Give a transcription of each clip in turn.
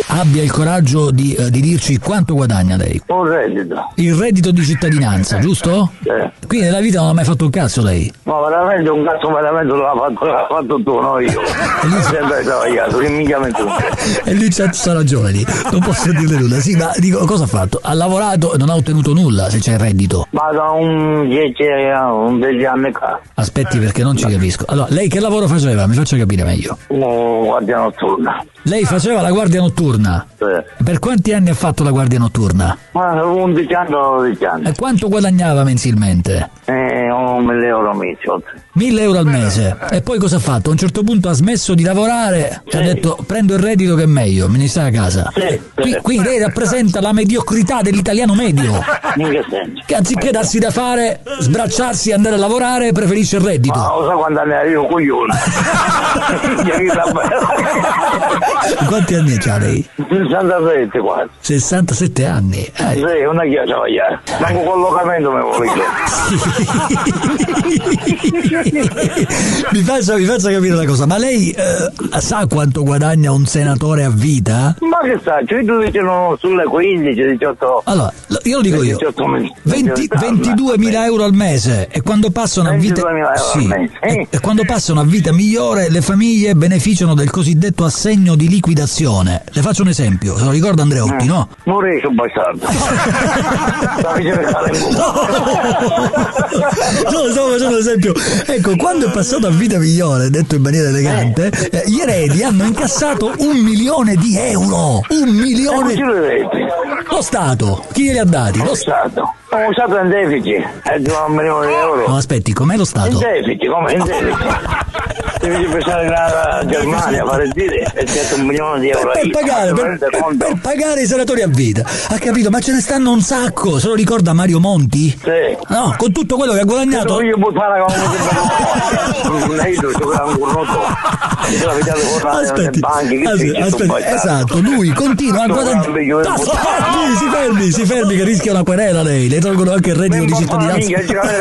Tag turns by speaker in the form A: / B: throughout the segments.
A: abbia il coraggio di dirci quanto guadagna lei.
B: Un reddito.
A: Il reddito di cittadinanza, giusto?
B: Sì.
A: Quindi nella vita non ha mai fatto un cazzo lei?
B: No, veramente un cazzo veramente l'ha fatto tu, no io. Non sempre travagliato, che mica me tu.
A: E lì c'ha ragione lì, non posso dirle nulla. Sì, ma dico, cosa ha fatto? Ha lavorato e non ha ottenuto nulla se c'è il reddito.
B: Ma da un 10 anni fa.
A: Aspetti, perché non ci capisco. Allora, lei che lavoro faceva? Mi faccia capire meglio.
B: Guardia notturna.
A: Lei faceva la guardia notturna?
B: Sì.
A: Per quanti anni ha fatto la guardia notturna?
B: Ma 11 anni o 12 anni.
A: E quanto guadagnava mensilmente?
B: 1.000 euro mese.
A: 1.000 euro al mese. E poi cosa ha fatto? A un certo punto ha smesso di lavorare,
B: Sì.
A: ha detto prendo il reddito che è meglio, me ne sta a casa.
B: Sì.
A: Quindi lei rappresenta la mediocrità dell'italiano medio,
B: In che senso?
A: che anziché darsi da fare, sbracciarsi e andare a lavorare, preferisce il reddito.
B: Ma lo so quando ne arrivo coglione.
A: Quanti anni c'ha lei?
B: 67 quasi.
A: 67 anni.
B: Sì, non è che io travagliare. Manco collocamento mi vuole
A: mi faccia capire una cosa, ma lei sa quanto guadagna un senatore a vita?
B: Ma che sa, cioè tu dici no, sulle 15, 18.
A: Allora, io lo dico io. 22.000 euro al mese, e quando passano a vita
B: 22.000 euro
A: sì,
B: al mese.
A: e quando passano a vita migliore le famiglie beneficiano del cosiddetto assegno di liquidazione. Le faccio un esempio, se lo ricorda Andreotti, no?
B: Non riesco a bastardo.
A: No, stavo facendo un esempio. Ecco, quando è passato a vita migliore, detto in maniera elegante, gli eredi hanno incassato 1 milione di euro. 1 milione. Lo Stato, chi glieli ha dati?
B: Lo Stato. Ho usato in deficit, è di 1 milione di euro.
A: No, aspetti, com'è lo Stato?
B: In deficit, come in deficit. Devi pensare che la Germania fare dire è stato 1 milione di euro
A: per pagare i senatori a vita. Ha capito? Ma ce ne stanno un sacco. Se lo ricorda Mario Monti?
B: Sì.
A: No, con tutto quello che ha guadagnato.
B: Io buttare
A: Aspetti, esatto, lui continua a guadagnare. Si fermi che rischia una querela lei. Le tolgono anche il reddito di cittadinanza.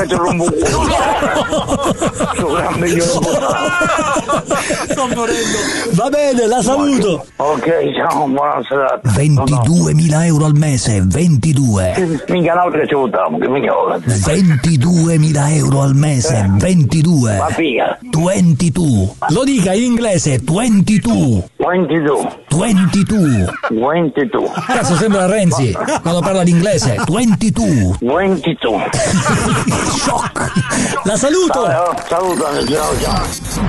A: Sto morendo. Va bene, la saluto.
B: Ok, ciao, buona serata.
A: 22.000 euro al mese, 22.
B: Minchia, l'altro che ci votiamo, che minchia vola.
A: 22.000 euro al mese, 22.
B: Ma figa.
A: 22. Lo dica in inglese, 22.
B: 22.
A: 22.
B: 22.
A: Cazzo, sembra Renzi quando parla l'inglese. 22.
B: 22.
A: Shock. La saluto.
B: Saluto, ciao ciao.